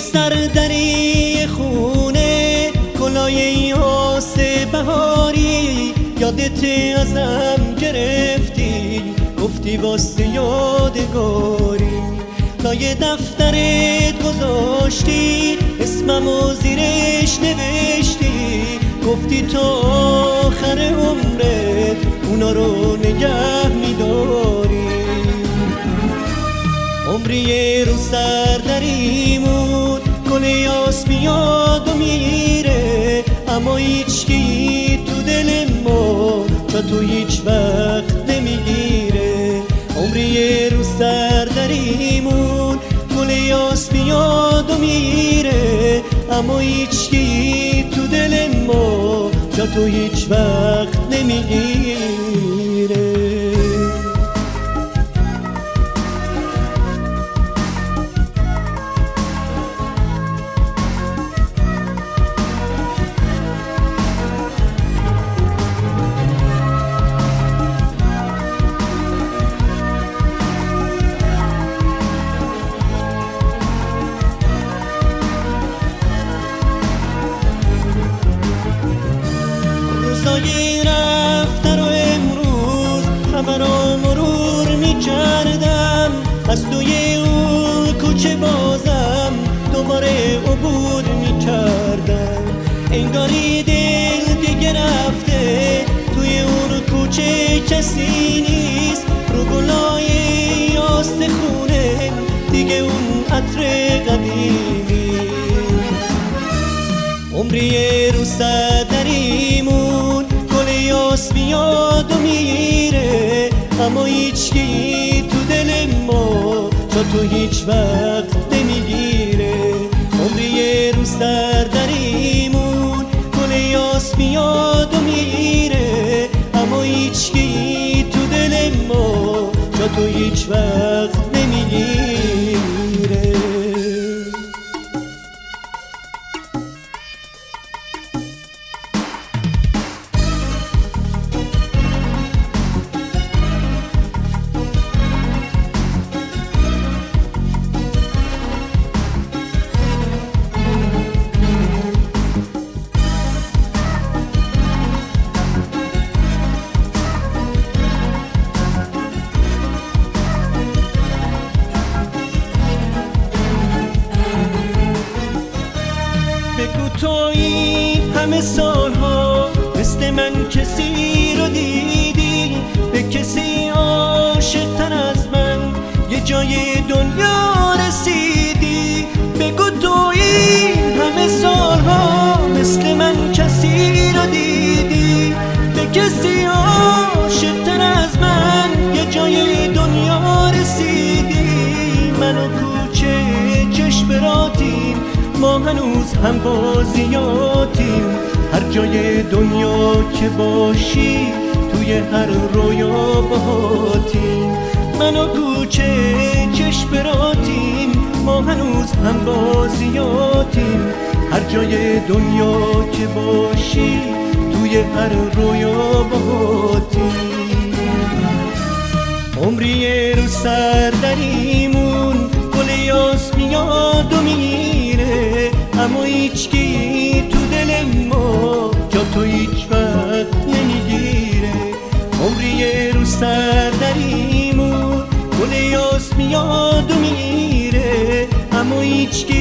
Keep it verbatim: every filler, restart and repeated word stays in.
سردری خونه کلاه یاس بهاری یادت ازم گرفتی گفتی واسه یادگاری لای دفترت گذاشتی اسممو زیرش نوشتی گفتی تا آخر عمرت اونا رو نگه میداری عمری رو سردریمون گل یاس میاد و میره اما هیچکی تو دل ما جا تو هیچ وقت نمیگیره عمری رو سردریمون گل یاس میاد و میره اما هیچکی تو دل ما جا تو هیچ وقت نمیگیره روزای رفته رو امروز همه رو مرور می کردم از توی اون کوچه بازم دوباره عبور می کردم انگاری دل دیگه رفته توی اون کوچه کسی نیست رو گلای یاس خونه دیگه اون عطر قدیمی عمری رو سردریمون گل یاس میاد و میره اما هیچکی تو دل ما جا تو هیچ وقت نمیگیره عمری رو سردریمون گل یاس میاد و میره اما هیچکی تو دل ما جا تو هیچ وقت نمیگیره بگو تویی همه سالها مثل من کسی رو دیدی به کسی عاشق‌تر از من یه جای دنیا رسیدی بگو تویی همه سالها مثل من کسی رو دیدی به کسی عاشق‌تر از من یه جای دنیا رسیدی من و کوچه چشم راتیم ما هنوز هم بازیاتیم هر جای دنیا که باشی توی هر رویا باهاتیم من و کوچه چشم راتیم ما هنوز هم بازیاتیم هر جای دنیا که باشی توی هر رویا باهاتیم عمری رو سردریمون گل یاس میاد و میره اما هیچکی تو دل ما جا تو هیچ وقت نمیگیره عمری رو سردریمون گل یاس میاد و میره اما هیچکی